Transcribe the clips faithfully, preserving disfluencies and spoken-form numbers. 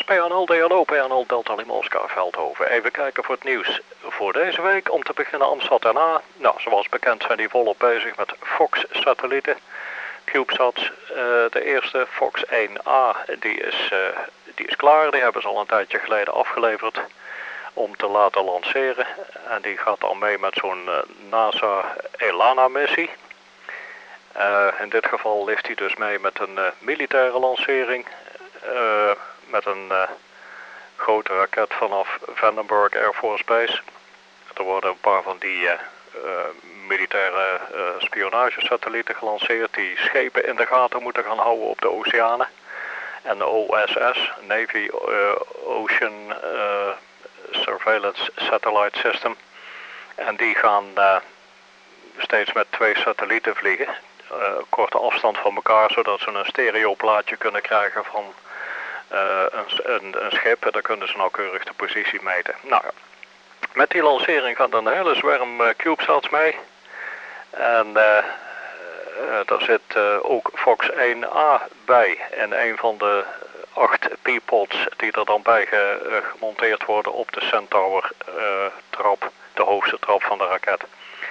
P N L, D L O, P N L, Delta Lima Oscar Veldhoven. Even kijken voor het nieuws voor deze week. Om te beginnen AMSAT N A. Nou, zoals bekend zijn die volop bezig met Fox-satellieten. CubeSats, uh, de eerste Fox één A, die is, uh, die is klaar. Die hebben ze al een tijdje geleden afgeleverd om te laten lanceren. En die gaat dan mee met zo'n uh, NASA ELANA-missie. Uh, in dit geval ligt hij dus mee met een uh, militaire lancering. Uh, met een uh, grote raket vanaf Vandenberg Air Force Base. Er worden een paar van die uh, uh, militaire uh, spionagesatellieten gelanceerd die schepen in de gaten moeten gaan houden op de oceanen. En de O S S, Navy uh, Ocean uh, Surveillance Satellite System. En die gaan uh, steeds met twee satellieten vliegen. Uh, korte afstand van elkaar, zodat ze een stereoplaatje kunnen krijgen van uh, een, een, een schip. En dan kunnen ze nauwkeurig de positie meten. Nou, met die lancering gaat een hele zwerm uh, CubeSats mee. En uh, uh, daar zit uh, ook Fox één A bij. En een van de acht P-pods die er dan bij ge, uh, gemonteerd worden op de Centaur uh, trap, de hoogste trap van de raket.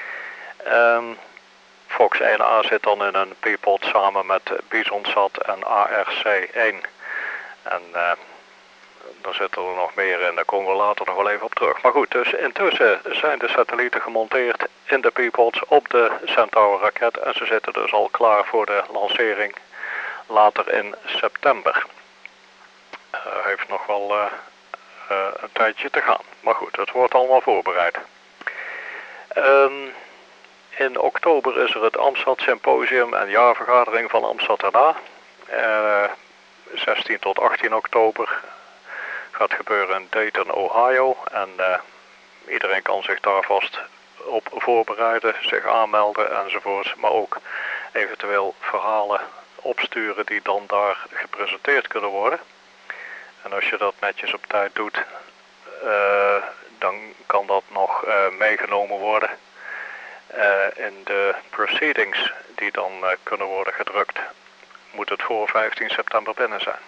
Um, Fox één A zit dan in een P-pod samen met BisonSat en A R C één. En uh, daar zitten er nog meer in, daar komen we later nog wel even op terug. Maar goed, dus intussen zijn de satellieten gemonteerd in de P-pods op de Centaur raket. En ze zitten dus al klaar voor de lancering later in september. Uh, heeft nog wel uh, uh, een tijdje te gaan. Maar goed, het wordt allemaal voorbereid. Um, In oktober is er het AMSAT Symposium en jaarvergadering van AMSAT N A. Uh, zestien tot achttien oktober gaat gebeuren in Dayton, Ohio. En uh, iedereen kan zich daar vast op voorbereiden, zich aanmelden enzovoort. Maar ook eventueel verhalen opsturen die dan daar gepresenteerd kunnen worden. En als je dat netjes op tijd doet, uh, dan kan dat nog uh, meegenomen worden. Uh, in de proceedings die dan uh, kunnen worden gedrukt, moet het voor vijftien september binnen zijn.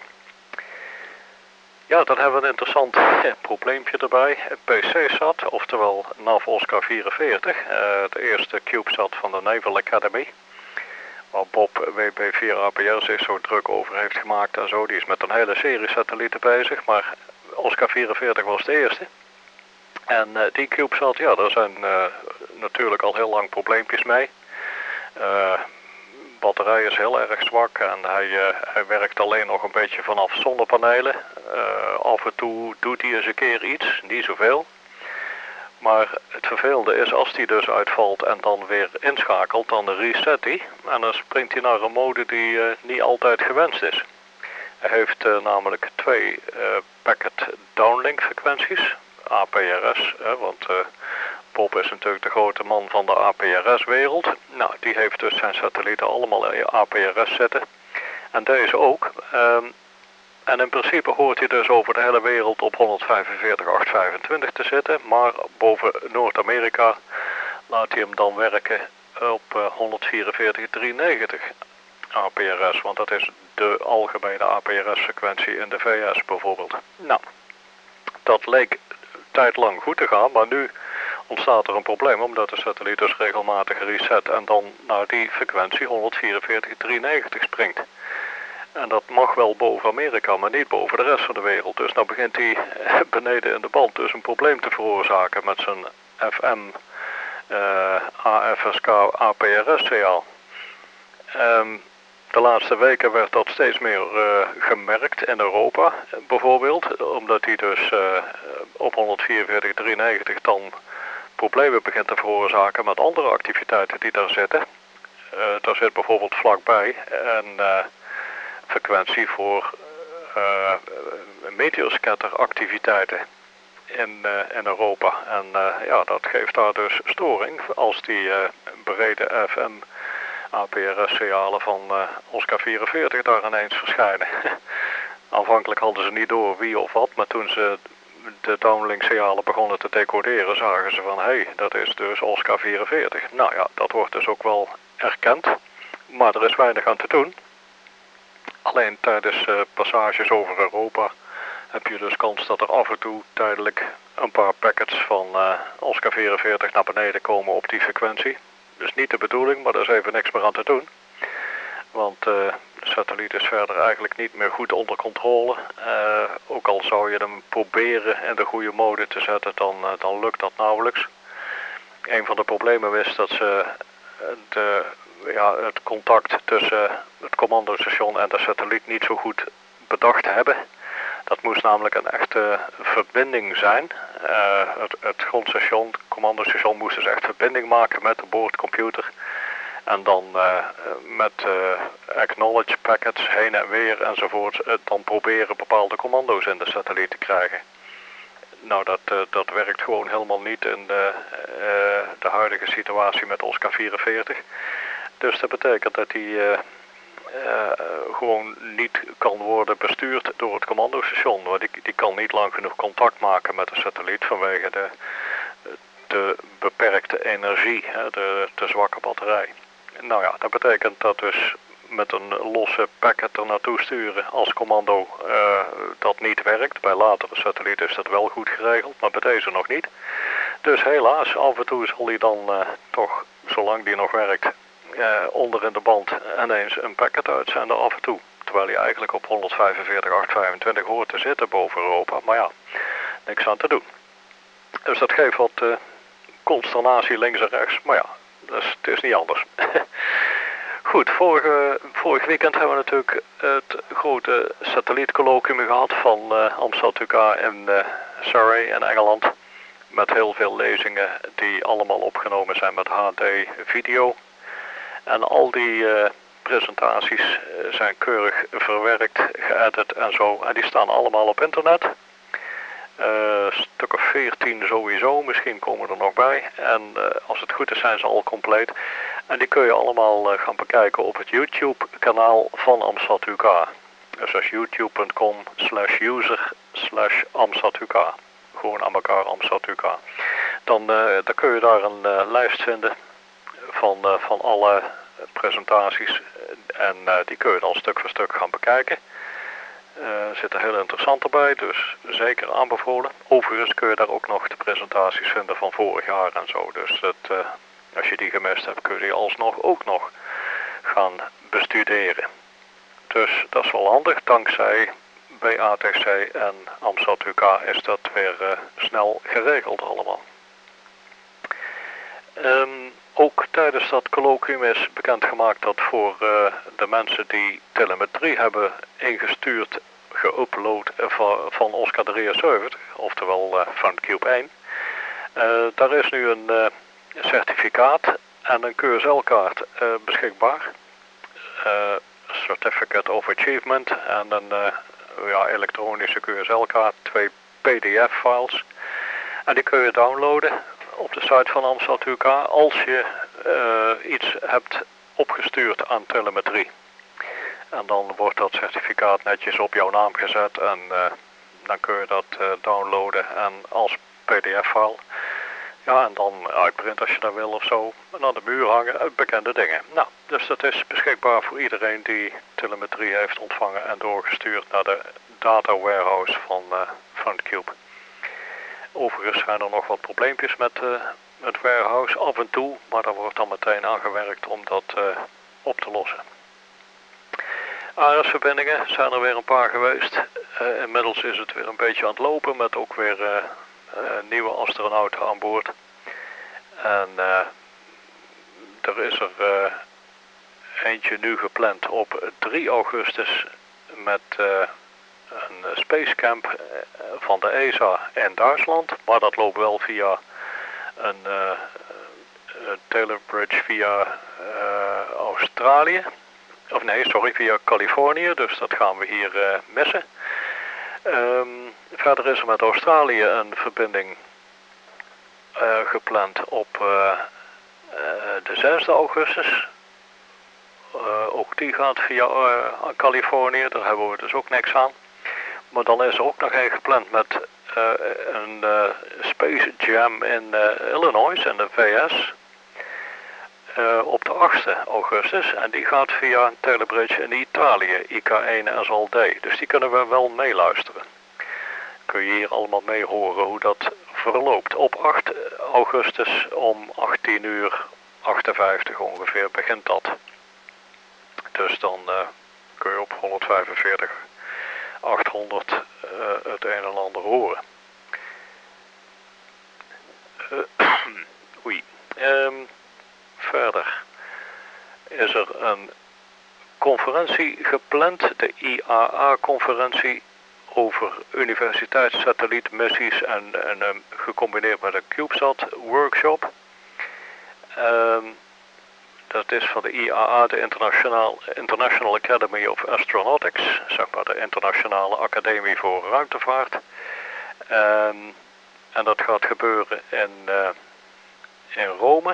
Ja, dan hebben we een interessant eh, probleempje erbij. P C-sat, oftewel NAV Oscar vierenveertig, uh, de eerste CubeSat van de Naval Academy. Waar Bob W B vier A P R zich zo druk over heeft gemaakt en zo. Die is met een hele serie satellieten bezig, maar Oscar vierenveertig was de eerste. En uh, die CubeSat, ja, daar zijn uh, natuurlijk al heel lang probleempjes mee. Uh, batterij is heel erg zwak en hij, uh, hij werkt alleen nog een beetje vanaf zonnepanelen. Uh, af en toe doet hij eens een keer iets, niet zoveel. Maar het vervelende is als hij dus uitvalt en dan weer inschakelt, dan reset hij. En dan springt hij naar een mode die uh, niet altijd gewenst is. Hij heeft uh, namelijk twee uh, packet downlink frequenties. A P R S, hè, want uh, Bob is natuurlijk de grote man van de A P R S-wereld. Nou, die heeft dus zijn satellieten allemaal in A P R S zitten. En deze ook. Um, en in principe hoort hij dus over de hele wereld op honderdvijfenveertig acht vijfentwintig te zitten. Maar boven Noord-Amerika laat hij hem dan werken op uh, honderdvierenveertig drieënnegentig A P R S. Want dat is de algemene A P R S-frequentie in de V S bijvoorbeeld. Nou, dat leek tijdlang goed te gaan, maar nu ontstaat er een probleem omdat de satelliet dus regelmatig reset en dan naar die frequentie honderdvierenveertig drieënnegentig springt. En dat mag wel boven Amerika, maar niet boven de rest van de wereld. Dus nou begint hij beneden in de band dus een probleem te veroorzaken met zijn F M uh, A F S K A P R S-signaal. Um, De laatste weken werd dat steeds meer uh, gemerkt in Europa bijvoorbeeld. Omdat hij dus uh, op honderdvierenveertig drieënnegentig dan problemen begint te veroorzaken met andere activiteiten die daar zitten. Uh, daar zit bijvoorbeeld vlakbij een uh, frequentie voor uh, meteoscatter activiteiten in, uh, in Europa. En uh, ja, dat geeft daar dus storing als die uh, brede F M A P R S-signalen van uh, Oscar vierenveertig daar ineens verschijnen. Aanvankelijk hadden ze niet door wie of wat, maar toen ze de downlink-signalen begonnen te decoderen, zagen ze van, hé, hey, dat is dus Oscar vierenveertig. Nou ja, dat wordt dus ook wel erkend, maar er is weinig aan te doen. Alleen tijdens uh, passages over Europa heb je dus kans dat er af en toe tijdelijk een paar packets van uh, Oscar vierenveertig naar beneden komen op die frequentie. Dus niet de bedoeling, maar er is even niks meer aan te doen. Want uh, de satelliet is verder eigenlijk niet meer goed onder controle. Uh, ook al zou je hem proberen in de goede mode te zetten, dan, uh, dan lukt dat nauwelijks. Een van de problemen is dat ze de, ja, het contact tussen het commandostation en de satelliet niet zo goed bedacht hebben. Dat moest namelijk een echte verbinding zijn. Uh, het, het grondstation, het commandostation moest dus echt verbinding maken met de boordcomputer. En dan uh, met uh, acknowledge packets heen en weer enzovoort, uh, dan proberen bepaalde commando's in de satelliet te krijgen. Nou, dat, uh, dat werkt gewoon helemaal niet in de, uh, de huidige situatie met Oscar vierenveertig. Dus dat betekent dat die uh, uh, gewoon niet kan worden bestuurd door het commandostation. Want die, die kan niet lang genoeg contact maken met de satelliet vanwege de, de beperkte energie, hè, de, de zwakke batterij. Nou ja, dat betekent dat dus met een losse packet er naartoe sturen als commando uh, dat niet werkt. Bij latere satellieten is dat wel goed geregeld, maar bij deze nog niet. Dus helaas, af en toe zal hij dan uh, toch, zolang die nog werkt, uh, onder in de band ineens een packet uitzenden af en toe. Terwijl hij eigenlijk op honderdvijfenveertig achthonderdvijfentwintig hoort te zitten boven Europa. Maar ja, niks aan te doen. Dus dat geeft wat uh, consternatie links en rechts. Maar ja, dus het is niet anders. Goed, vorige, vorig weekend hebben we natuurlijk het grote satellietcolloquium gehad van uh, Amsat U K in uh, Surrey in Engeland. Met heel veel lezingen die allemaal opgenomen zijn met H D video. En al die uh, presentaties uh, zijn keurig verwerkt, geëdit en zo. En die staan allemaal op internet. Een uh, stuk of veertien sowieso, misschien komen er nog bij. En uh, als het goed is zijn ze al compleet. En die kun je allemaal uh, gaan bekijken op het YouTube kanaal van Amsat U K. Dus dat is youtube.com slash user slash Amsat U K. Gewoon aan elkaar Amsat U K. Dan, uh, dan kun je daar een uh, lijst vinden van, uh, van alle presentaties. En uh, die kun je dan stuk voor stuk gaan bekijken. Er uh, zitten heel interessant erbij, dus zeker aanbevolen. Overigens kun je daar ook nog de presentaties vinden van vorig jaar en zo. Dus dat, uh, als je die gemist hebt, kun je die alsnog ook nog gaan bestuderen. Dus dat is wel handig. Dankzij B A T C en Amsat U K is dat weer uh, snel geregeld allemaal. Um, ook tijdens dat colloquium is bekendgemaakt dat voor uh, de mensen die telemetrie hebben ingestuurd, geüpload van, van Oscar drieënzeventig, oftewel uh, van Cube één. Uh, daar is nu een uh, certificaat en een Q S L-kaart uh, beschikbaar. Uh, Certificate of Achievement en een uh, ja, elektronische Q S L-kaart, twee P D F-files. En die kun je downloaden op de site van Amsat U K als je uh, iets hebt opgestuurd aan telemetrie. En dan wordt dat certificaat netjes op jouw naam gezet en uh, dan kun je dat uh, downloaden en als P D F-file. Ja, en dan uitprint als je dat wil of zo. En aan de muur hangen, uh, bekende dingen. Nou, dus dat is beschikbaar voor iedereen die telemetrie heeft ontvangen en doorgestuurd naar de data warehouse van uh, FrontCube. Overigens zijn er nog wat probleempjes met uh, het warehouse af en toe, maar daar wordt dan meteen aan gewerkt om dat uh, op te lossen. A R S-verbindingen zijn er weer een paar geweest. Uh, inmiddels is het weer een beetje aan het lopen met ook weer uh, uh, nieuwe astronauten aan boord. En uh, er is er uh, eentje nu gepland op drie augustus met uh, een spacecamp van de E S A in Duitsland. Maar dat loopt wel via een uh, Taylor Bridge via uh, Australië. Of nee, sorry, via Californië. Dus dat gaan we hier uh, missen. Um, verder is er met Australië een verbinding uh, gepland op uh, uh, de zesde augustus. Uh, ook die gaat via uh, Californië. Daar hebben we dus ook niks aan. Maar dan is er ook nog een gepland met uh, een uh, Space Jam in uh, Illinois in de V S. Uh, op de achtste augustus. En die gaat via een Taylor Bridge in Italië, I K één S L D. Dus die kunnen we wel meeluisteren. kun je hier allemaal mee horen hoe dat verloopt. Op acht augustus om achttien uur achtenvijftig ongeveer begint dat. Dus dan uh, kun je op honderdvijfenveertig achthonderd uh, het een en ander horen. Uh, oei. Um, verder is er een conferentie gepland, de I A A-conferentie over universiteitssatellietmissies en, en um, gecombineerd met een CubeSat workshop. Um, dat is van de I A A, de International, International Academy of Astronautics, zeg maar de Internationale Academie voor Ruimtevaart. Um, en dat gaat gebeuren in, uh, in Rome.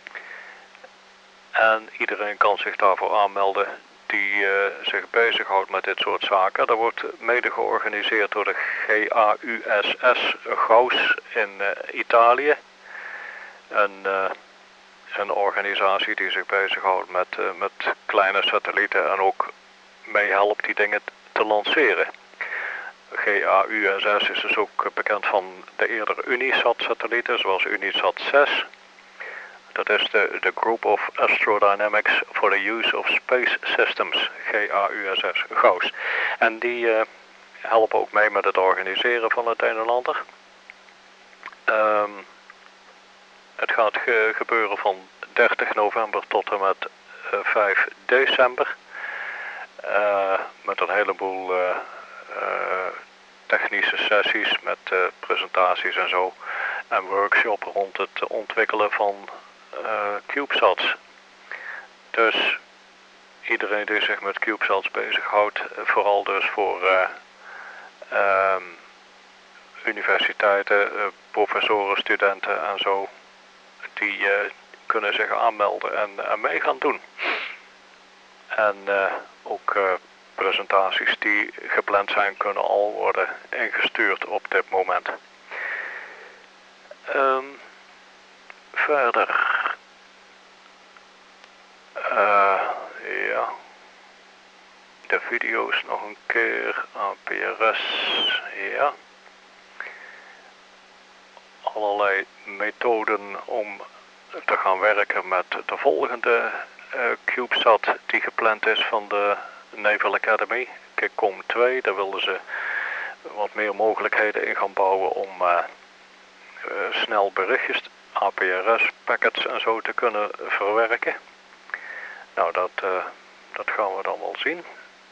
En iedereen kan zich daarvoor aanmelden die uh, zich bezighoudt met dit soort zaken. Dat wordt mede georganiseerd door de G A U S S Gauss in uh, Italië. Een, uh, een organisatie die zich bezighoudt met, uh, met kleine satellieten en ook meehelpt die dingen te lanceren. G A U S S is dus ook bekend van de eerdere Unisat-satellieten, zoals Unisat zes. Dat is de, de Group of Astrodynamics for the Use of Space Systems, G A U S S, Gauss. En die uh, helpen ook mee met het organiseren van het een en ander. Um, het gaat ge gebeuren van dertig november tot en met uh, vijf december. Uh, met een heleboel uh, uh, technische sessies met uh, presentaties en zo. En workshop rond het ontwikkelen van uh, CubeSats. Dus iedereen die zich met CubeSats bezighoudt, vooral dus voor uh, um, universiteiten, uh, professoren, studenten en zo, die uh, kunnen zich aanmelden en, en mee gaan doen. En uh, ook uh, presentaties die gepland zijn kunnen al worden ingestuurd op dit moment. Um, verder. Uh, ja. De video's nog een keer. A P R S. Ja. Allerlei methoden om te gaan werken met de volgende uh, CubeSat die gepland is van de Naval Academy. CICOM twee. Daar wilden ze wat meer mogelijkheden in gaan bouwen om uh, uh, snel berichtjes, A P R S packets en zo te kunnen verwerken. Nou, dat, uh, dat gaan we dan wel zien.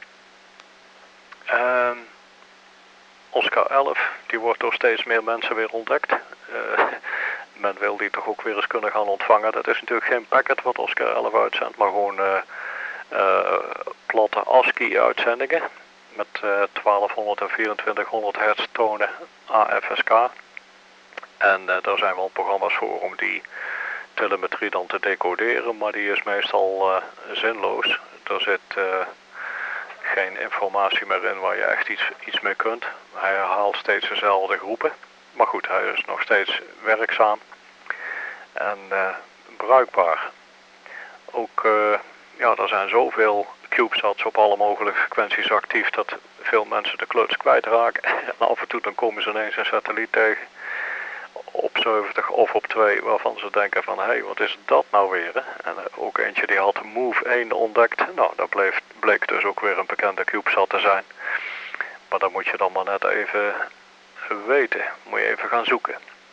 Uh, Oscar elf, die wordt door steeds meer mensen weer ontdekt. Uh, men wil die toch ook weer eens kunnen gaan ontvangen. Dat is natuurlijk geen packet wat Oscar elf uitzendt, maar gewoon uh, uh, platte ASCII uitzendingen. Met uh, twaalfhonderd en vierentwintighonderd hertz tonen A F S K. En uh, daar zijn wel programma's voor om die telemetrie dan te decoderen, maar die is meestal uh, zinloos. Er zit uh, geen informatie meer in waar je echt iets, iets mee kunt. Hij herhaalt steeds dezelfde groepen. Maar goed, hij is nog steeds werkzaam en uh, bruikbaar. Ook, uh, ja, er zijn zoveel CubeSats op alle mogelijke frequenties actief dat veel mensen de kluts kwijtraken. En af en toe dan komen ze ineens een satelliet tegen op zeventig of op twee waarvan ze denken van hé, hey, wat is dat nou weer? Hè? En uh, ook eentje die had Move één ontdekt. Nou, dat bleef, bleek dus ook weer een bekende CubeSat te zijn. Maar dan moet je dan maar net even weten. Moet je even gaan zoeken.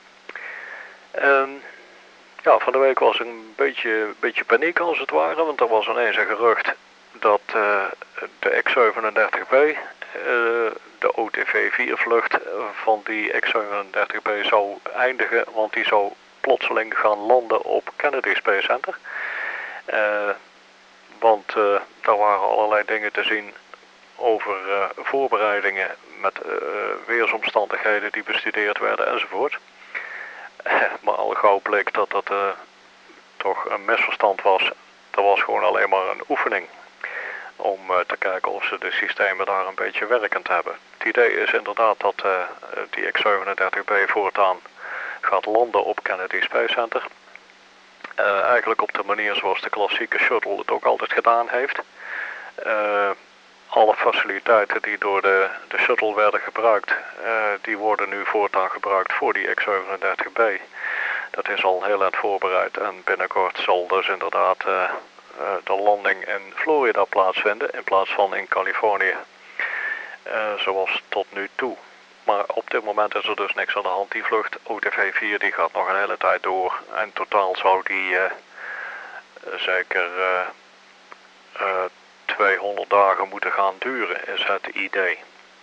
En ja, van de week was een beetje, beetje paniek als het ware. Want er was ineens een gerucht dat uh, de X zevenendertig B, uh, de O T V vier vlucht van die X zevenendertig B zou eindigen. Want die zou plotseling gaan landen op Kennedy Space Center. Uh, want uh, daar waren allerlei dingen te zien over uh, voorbereidingen met uh, weersomstandigheden die bestudeerd werden enzovoort. Maar al gauw bleek dat dat uh, toch een misverstand was. Dat was gewoon alleen maar een oefening om uh, te kijken of ze de systemen daar een beetje werkend hebben. Het idee is inderdaad dat uh, die X zevenendertig B voortaan gaat landen op Kennedy Space Center. Uh, eigenlijk op de manier zoals de klassieke shuttle het ook altijd gedaan heeft. Uh, alle faciliteiten die door de, de shuttle werden gebruikt, uh, die worden nu voortaan gebruikt voor die X zevenendertig B. Dat is al heel erg voorbereid en binnenkort zal dus inderdaad uh, uh, de landing in Florida plaatsvinden in plaats van in Californië. Uh, zoals tot nu toe. Maar op dit moment is er dus niks aan de hand. Die vlucht O T V vier die gaat nog een hele tijd door. En totaal zou die uh, zeker uh, uh, tweehonderd dagen moeten gaan duren, is het idee.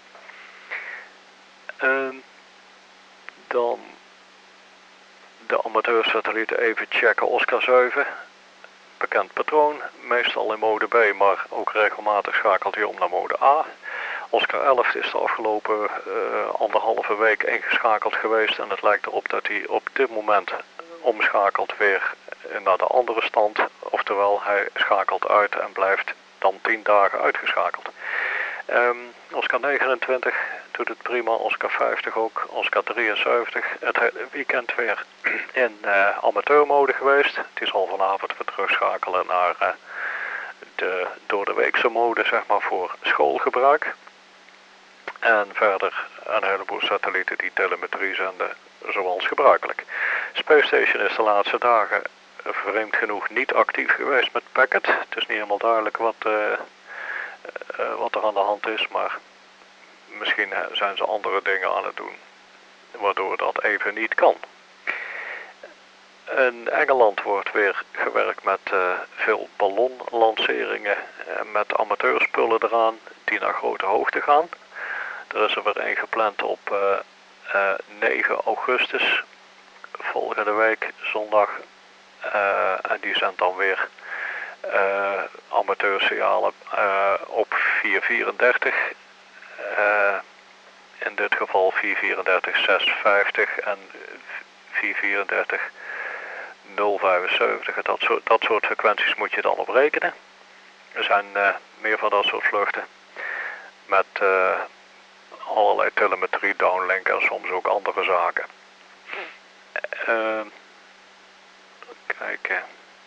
Uh, dan de amateursatellieten even checken. Oscar zeven, bekend patroon, meestal in mode B, maar ook regelmatig schakelt hij om naar mode A. Oscar elf is de afgelopen uh, anderhalve week ingeschakeld geweest en het lijkt erop dat hij op dit moment omschakelt weer naar de andere stand. Oftewel, hij schakelt uit en blijft dan tien dagen uitgeschakeld. Um, Oscar negenentwintig doet het prima, Oscar vijftig ook, Oscar drieënzeventig. Het weekend weer in uh, amateurmode geweest. Het is al vanavond weer terugschakelen naar uh, de door de weekse mode, zeg maar, voor schoolgebruik. En verder een heleboel satellieten die telemetrie zenden, zoals gebruikelijk. Space Station is de laatste dagen vreemd genoeg niet actief geweest met Packet. Het is niet helemaal duidelijk wat, uh, uh, wat er aan de hand is, maar misschien zijn ze andere dingen aan het doen, waardoor dat even niet kan. In Engeland wordt weer gewerkt met uh, veel ballonlanceringen en met amateurspullen eraan die naar grote hoogte gaan. Er is er weer een gepland op uh, uh, negen augustus, volgende week zondag. Uh, en die zendt dan weer uh, amateursignalen uh, op vier vierendertig. Uh, in dit geval vier vierendertig zeshonderdvijftig en vier vierendertig nul vijfenzeventig. Dat soort, dat soort frequenties moet je dan op rekenen. Er zijn uh, meer van dat soort vluchten met uh, allerlei telemetrie, downlink en soms ook andere zaken. Uh, kijken.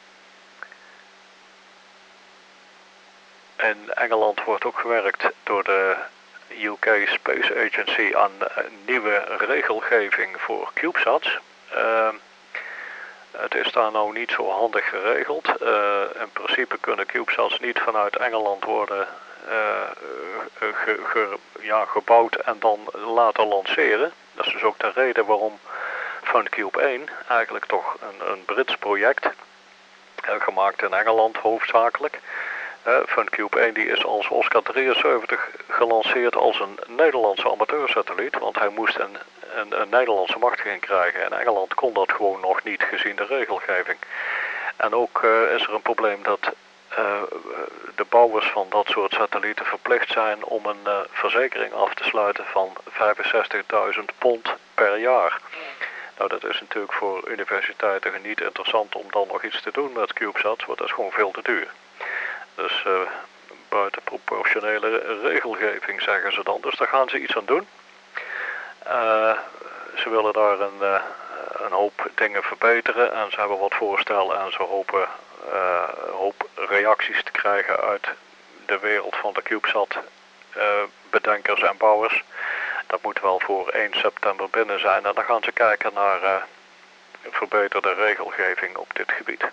In Engeland wordt ook gewerkt door de U K Space Agency aan een nieuwe regelgeving voor CubeSats. Uh, het is daar nou niet zo handig geregeld. Uh, in principe kunnen CubeSats niet vanuit Engeland worden uh, ge, ge, ja, gebouwd en dan laten lanceren. Dat is dus ook de reden waarom FunCube één, eigenlijk toch een, een Brits project, uh, gemaakt in Engeland hoofdzakelijk. Uh, FunCube één die is als Oscar drieënzeventig gelanceerd als een Nederlandse amateursatelliet, want hij moest een, een, een Nederlandse machtiging krijgen. In Engeland kon dat gewoon nog niet gezien de regelgeving. En ook uh, is er een probleem dat uh, de bouwers van dat soort satellieten verplicht zijn om een uh, verzekering af te sluiten van vijfenzestigduizend pond per jaar. Nou, dat is natuurlijk voor universiteiten niet interessant om dan nog iets te doen met CubeSats, want dat is gewoon veel te duur. Dus uh, buitenproportionele regelgeving zeggen ze dan, dus daar gaan ze iets aan doen. Uh, ze willen daar een, uh, een hoop dingen verbeteren en ze hebben wat voorstellen en ze hopen uh, een hoop reacties te krijgen uit de wereld van de CubeSat uh, bedenkers en bouwers. Dat moet wel voor één september binnen zijn en dan gaan ze kijken naar uh, verbeterde regelgeving op dit gebied.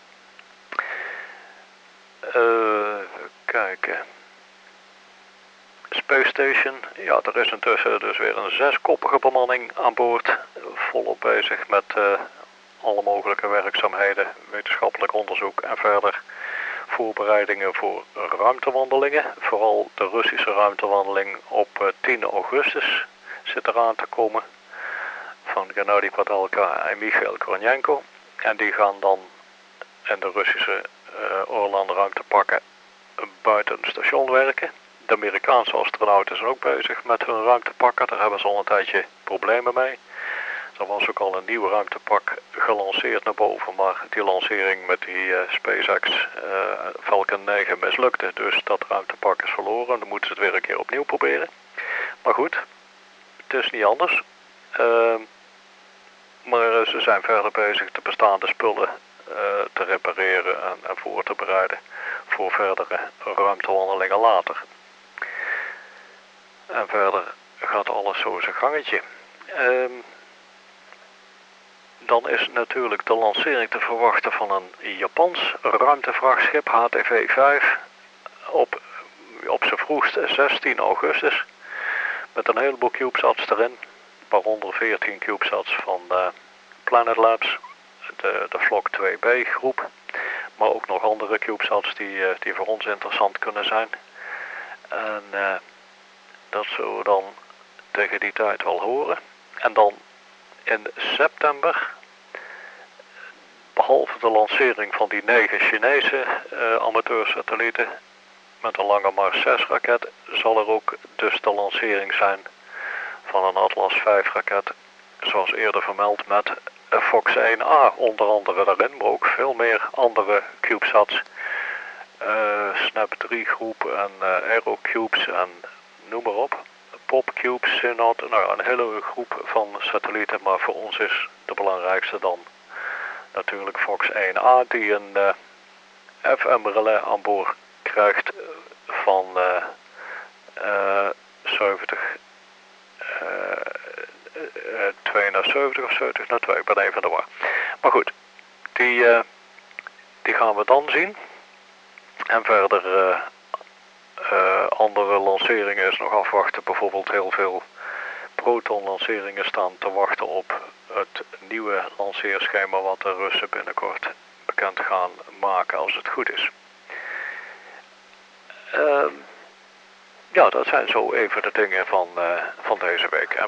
Uh, kijken. Space Station, ja, er is intussen dus weer een zeskoppige bemanning aan boord, volop bezig met uh, alle mogelijke werkzaamheden, wetenschappelijk onderzoek en verder voorbereidingen voor ruimtewandelingen. Vooral de Russische ruimtewandeling op uh, tien augustus zit eraan te komen van Gennady Padalka en Michail Kornienko. En die gaan dan in de Russische uh, Orlan ruimtepakken buiten het station werken. De Amerikaanse astronauten zijn ook bezig met hun ruimtepakken. Daar hebben ze al een tijdje problemen mee. Er was ook al een nieuw ruimtepak gelanceerd naar boven, maar die lancering met die uh, SpaceX uh, Falcon negen mislukte. Dus dat ruimtepak is verloren. Dan moeten ze het weer een keer opnieuw proberen. Maar goed, het is niet anders. Uh, maar uh, ze zijn verder bezig de bestaande spullen uh, te repareren en, en voor te bereiden voor verdere ruimtewandelingen later. En verder gaat alles zo zijn gangetje. Um, dan is natuurlijk de lancering te verwachten van een Japans ruimtevrachtschip H T V vijf op, op zijn vroegst zestien augustus. Met een heleboel CubeSats erin, waaronder veertien CubeSats van uh, Planet Labs, de, de Vlok twee B groep. Maar ook nog andere CubeSats die, uh, die voor ons interessant kunnen zijn. En uh, dat zullen we dan tegen die tijd wel horen. En dan in september, behalve de lancering van die negen Chinese uh, amateursatellieten met een Lange Mars zes raket, zal er ook dus de lancering zijn van een Atlas vijf raket, zoals eerder vermeld, met Fox één A onder andere daarin, maar ook veel meer andere CubeSats, uh, Snap drie groep en uh, Aerocubes en noem maar op. PopCubes, Synod, nou een hele groep van satellieten, maar voor ons is de belangrijkste dan natuurlijk Fox één A, die een uh, F M-relais aan boord krijgt van uh, uh, zeventig, uh, uh, twee naar zeventig of zeventig naar twee, ik ben even de war. Maar goed, die, uh, die gaan we dan zien. En verder uh, uh, andere lanceringen is nog afwachten. Bijvoorbeeld heel veel Proton lanceringen staan te wachten op het nieuwe lanceerschema wat de Russen binnenkort bekend gaan maken als het goed is. Uh, ja, dat zijn zo even de dingen van, uh, van deze week. En